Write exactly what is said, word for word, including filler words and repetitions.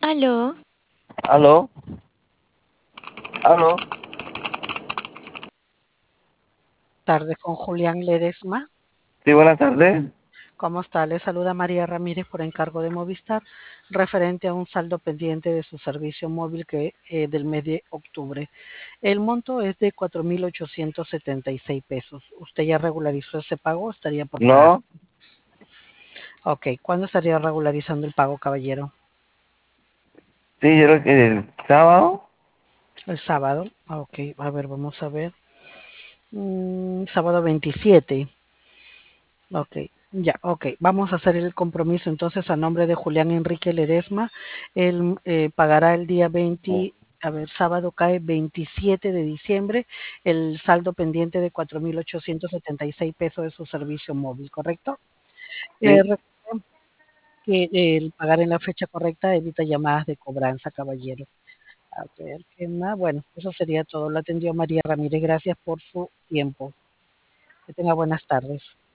Aló, Aló, aló. Tardes con Julián Ledesma. Sí, buenas tardes. ¿Cómo está? Le saluda María Ramírez por encargo de Movistar, referente a un saldo pendiente de su servicio móvil que eh, del mes de octubre. El monto es de cuatro mil ochocientos setenta y seis pesos. ¿Usted ya regularizó ese pago? ¿Estaría por pagar? No, Ok, ¿cuándo estaría regularizando el pago, caballero? sí, yo creo que el sábado. El sábado. Ah, Ok, a ver, vamos a ver. Mm, sábado veintisiete. Ok, ya, ok. Vamos a hacer el compromiso entonces a nombre de Julián Enrique Ledesma. Él eh, pagará el día veinte, a ver, sábado cae veintisiete de diciembre, el saldo pendiente de cuatro mil ochocientos setenta y seis pesos de su servicio móvil, ¿correcto? Eh, Sí, recuerden que eh, el pagar en la fecha correcta evita llamadas de cobranza, caballero. A ver, ¿qué más? Bueno, eso sería todo. Lo atendió María Ramírez. Gracias por su tiempo. Que tenga buenas tardes.